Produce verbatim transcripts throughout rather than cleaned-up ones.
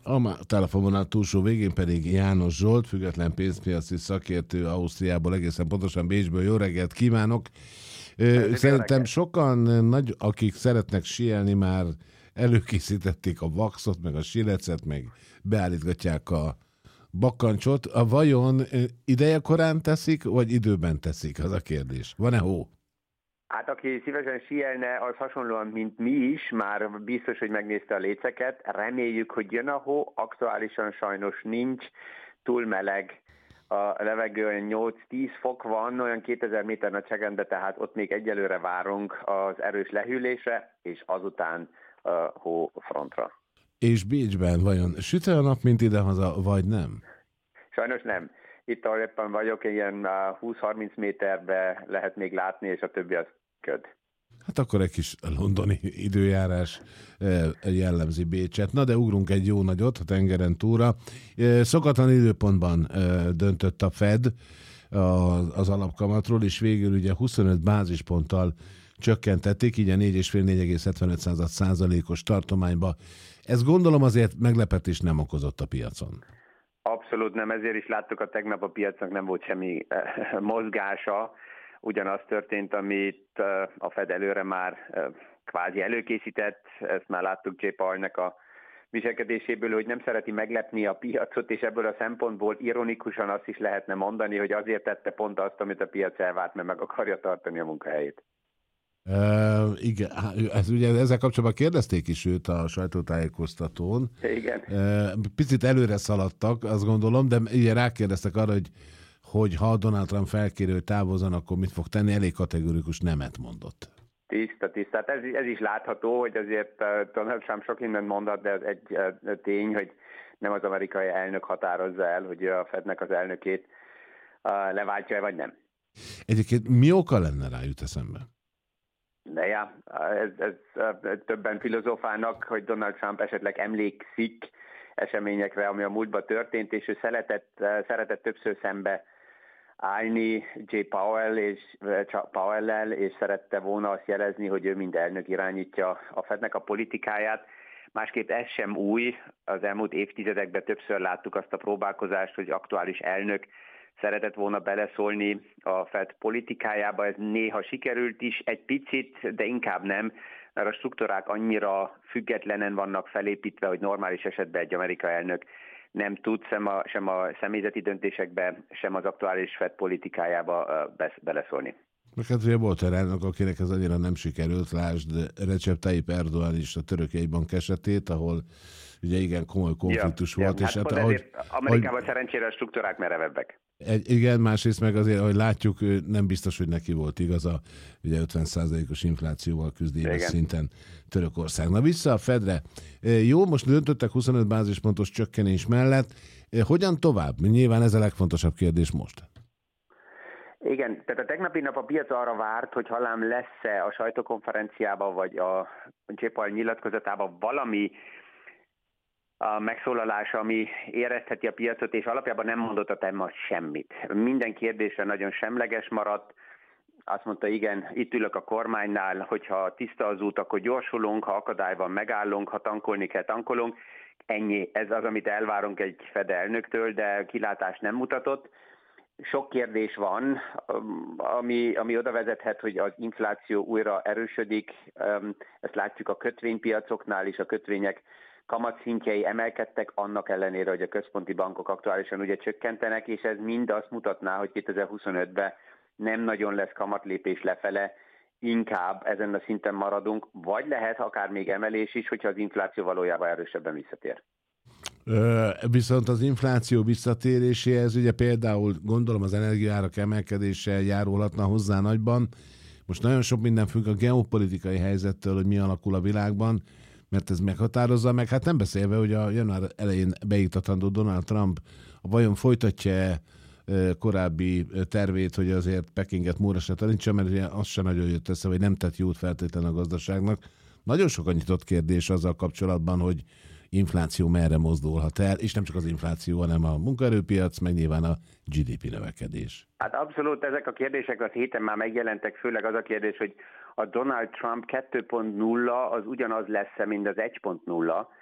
A telefonvonal túlsó végén pedig János Zsolt, független pénzpiaci szakértő Ausztriából, egészen pontosan Bécsből. Jó reggelt kívánok! Szerintem sokan, nagy, akik szeretnek síelni, már előkészítették a vaxot, meg a sílecet, meg beállítgatják a bakkancsot. A vajon idejekorán teszik, vagy időben teszik? Az a kérdés. Van-e hó? Hát aki szívesen síelne, az hasonlóan, mint mi is, már biztos, hogy megnézte a léceket. Reméljük, hogy jön a hó, aktuálisan sajnos nincs, túl meleg. A levegőn nyolc-tíz fok van, olyan kétezer méter nagyságrendben, tehát ott még egyelőre várunk az erős lehűlésre, és azután a hófrontra. És Bécsben vajon süt a nap, mint idehaza, vagy nem? Sajnos nem. Itt, ahol éppen vagyok, ilyen húsz-harminc méterbe lehet még látni, és a többi az köd. Hát akkor egy kis londoni időjárás jellemzi Bécset. Na de ugrunk egy jó nagyot a tengeren túlra. Szokatlan időpontban döntött a Fed az alapkamatról, és végül ugye huszonöt bázisponttal csökkentették, így a négy egész öt négy egész hetvenöt százalékos tartományba. Ez gondolom azért meglepetést nem okozott a piacon. Abszolút nem, ezért is láttuk a tegnap a piacnak nem volt semmi mozgása. Ugyanaz történt, amit a Fed előre már kvázi előkészített, ezt már láttuk Jay Powellnek a viselkedéséből, hogy nem szereti meglepni a piacot, és ebből a szempontból ironikusan azt is lehetne mondani, hogy azért tette pont azt, amit a piac elvárt, mert meg akarja tartani a munkahelyét. Uh, igen, ez, ugye ezzel kapcsolatban kérdezték is őt a sajtótájékoztatón. Igen. Uh, picit előre szaladtak, azt gondolom, de ugye rákérdeztek arra, hogy, hogy ha Donald Trump felkéri, hogy távozzon, akkor mit fog tenni, elég kategorikus nemet mondott. Tiszta, tiszta. Hát ez, ez is látható, hogy azért Donald Trump sok mindent mondott, de ez egy tény, hogy nem az amerikai elnök határozza el, hogy a Fednek az elnökét leváltja, vagy nem. Egyébként mi oka lenne rá, jut eszembe? De ja, ez, ez, ez többen filozófálnak, hogy Donald Trump esetleg emlékszik eseményekre, ami a múltban történt, és ő szeretett, szeretett többször szembe állni Jay Powell és Powell-lel, és szerette volna azt jelezni, hogy ő mind elnök irányítja a Fednek a politikáját. Másképp ez sem új, az elmúlt évtizedekben többször láttuk azt a próbálkozást, hogy aktuális elnök szeretett volna beleszólni a Fed politikájába, ez néha sikerült is, egy picit, de inkább nem, mert a struktúrák annyira függetlenen vannak felépítve, hogy normális esetben egy amerikai elnök nem tud sem a, sem a személyzeti döntésekbe, sem az aktuális Fed politikájába beleszólni. Most hát ugye volt egy elnök, akinek ez annyira nem sikerült, lásd Recep Tayyip Erdoğan is a török jegybank esetét, ahol ugye igen komoly konfliktus ja, volt. Ja, és hát hát, ahogy, Amerikában ahogy, szerencsére a struktúrák merevebbek. Egy, igen, másrészt meg azért, ahogy látjuk, nem biztos, hogy neki volt igaza, ugye ötven százalékos inflációval küzd éves szinten Törökország. Na vissza a Fedre. Jó, most döntöttek huszonöt bázispontos csökkenés mellett. Hogyan tovább? Nyilván ez a legfontosabb kérdés most. Igen, tehát a tegnapi nap a piac arra várt, hogy hallám lesz-e a sajtókonferenciában, vagy a Jay Powell nyilatkozatában valami a megszólalás, ami érezheti a piacot, és alapjában nem mondott a téma semmit. Minden kérdésre nagyon semleges maradt. Azt mondta, igen, itt ülök a kormánynál, hogyha tiszta az út, akkor gyorsulunk, ha akadály van, megállunk, ha tankolni kell, tankolunk. Ennyi, ez az, amit elvárunk egy Fed elnöktől, de kilátást nem mutatott. Sok kérdés van, ami, ami oda vezethet, hogy az infláció újra erősödik. Ezt látjuk a kötvénypiacoknál is, a kötvények kamatszintjei emelkedtek, annak ellenére, hogy a központi bankok aktuálisan ugye csökkentenek, és ez mind azt mutatná, hogy kétezer-huszonötben nem nagyon lesz kamatlépés lefele, inkább ezen a szinten maradunk, vagy lehet akár még emelés is, hogyha az infláció valójában erősebben visszatér. Ö, viszont az infláció visszatéréséhez ugye például gondolom az energiaárak emelkedéssel járulhatna hozzá nagyban. Most nagyon sok minden függ a geopolitikai helyzettől, hogy mi alakul a világban, mert ez meghatározza meg. Hát nem beszélve, hogy a január elején beiktatandó Donald Trump vajon folytatja korábbi tervét, hogy azért Pekinget Múrasra tanítsa, mert ugye az sem nagyon jött össze, vagy nem tett jót feltétlenül a gazdaságnak. Nagyon sok a nyitott kérdés azzal kapcsolatban, hogy infláció merre mozdulhat el, és nem csak az infláció, hanem a munkaerőpiac, meg nyilván a gé dé pé növekedés. Hát abszolút ezek a kérdések az héten már megjelentek, főleg az a kérdés, hogy a Donald Trump kettő pont nulla az ugyanaz lesz, mint az egy pont nulla.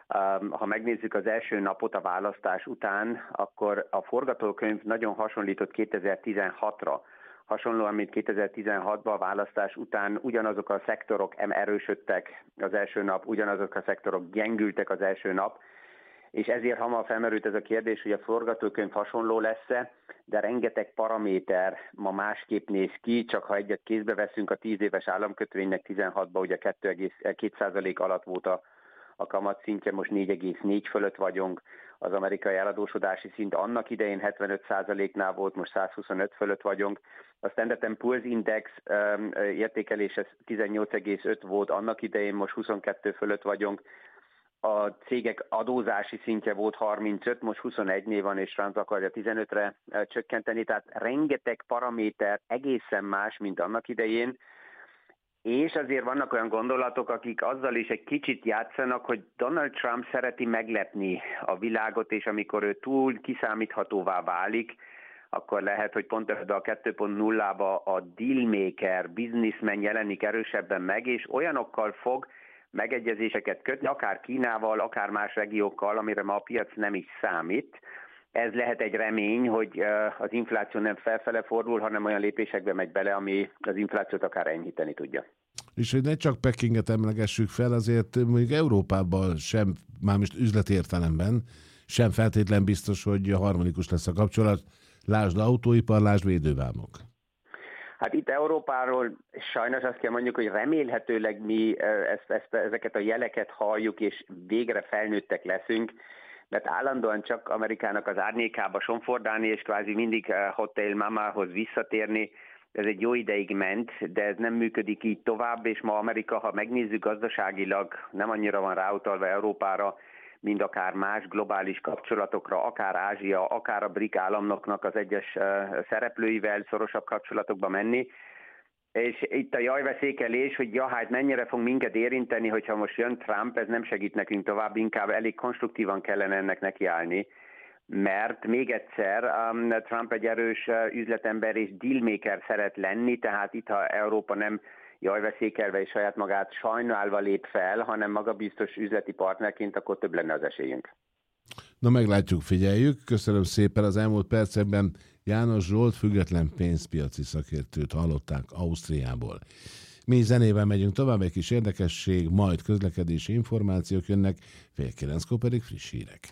Ha megnézzük az első napot a választás után, akkor a forgatókönyv nagyon hasonlított kétezer-tizenhatra. Hasonlóan, mint kétezer-tizenhatban a választás után ugyanazok a szektorok erősödtek az első nap, ugyanazok a szektorok gyengültek az első nap, és ezért hamar felmerült ez a kérdés, hogy a forgatókönyv hasonló lesz-e, de rengeteg paraméter ma másképp néz ki, csak ha egyet kézbe veszünk, a tíz éves államkötvénynek tizenhatban ugye két egész két százalék alatt volt a, a kamatszintje, most négy egész négy fölött vagyunk, az amerikai eladósodási szint annak idején hetvenöt százaléknál volt, most százhuszonöt fölött vagyunk, a Standard and Poor's Index um, értékelése tizennyolc egész öt volt annak idején, most huszonkettő fölött vagyunk, a cégek adózási szintje volt harmincöt, most huszonegynél van, és Trump akarja tizenötre csökkenteni, tehát rengeteg paraméter egészen más, mint annak idején, és azért vannak olyan gondolatok, akik azzal is egy kicsit játszanak, hogy Donald Trump szereti meglepni a világot, és amikor ő túl kiszámíthatóvá válik, akkor lehet, hogy pont ebben a kettő pont nullába a dealmaker, businessman jelenik erősebben meg, és olyanokkal fog megegyezéseket kötni, akár Kínával, akár más regiókkal, amire ma a piac nem is számít. Ez lehet egy remény, hogy az infláció nem felfele fordul, hanem olyan lépésekbe megy bele, ami az inflációt akár enyhíteni tudja. És hogy ne csak Pekinget emlegessük fel, azért mondjuk Európában sem, már most üzleti értelemben, sem feltétlen biztos, hogy harmonikus lesz a kapcsolat. Lásd autóipar, lásd védővámok. Hát itt Európáról sajnos azt kell mondjuk, hogy remélhetőleg mi ezt, ezt, ezeket a jeleket halljuk, és végre felnőttek leszünk, mert állandóan csak Amerikának az árnyékába somfordálni, és kvázi mindig Hotel Mamahoz visszatérni, ez egy jó ideig ment, de ez nem működik így tovább, és ma Amerika, ha megnézzük gazdaságilag, nem annyira van ráutalva Európára, mint akár más globális kapcsolatokra, akár Ázsia, akár a BRIC államoknak az egyes szereplőivel szorosabb kapcsolatokba menni. És itt a jajveszékelés, hogy ja, hát mennyire fog minket érinteni, hogyha most jön Trump, ez nem segít nekünk tovább, inkább elég konstruktívan kellene ennek nekiállni. Mert még egyszer, um, Trump egy erős üzletember és dealmaker szeret lenni, tehát itt, ha Európa nem jajveszékelve és saját magát sajnálva lép fel, hanem magabiztos üzleti partnerként, akkor több lenne az esélyünk. Na meglátjuk, figyeljük. Köszönöm szépen. Az elmúlt percekben János Zsolt független pénzpiaci szakértőt hallották Ausztriából. Mi zenével megyünk tovább, egy kis érdekesség, majd közlekedési információk jönnek, fél kilenckor pedig friss hírek.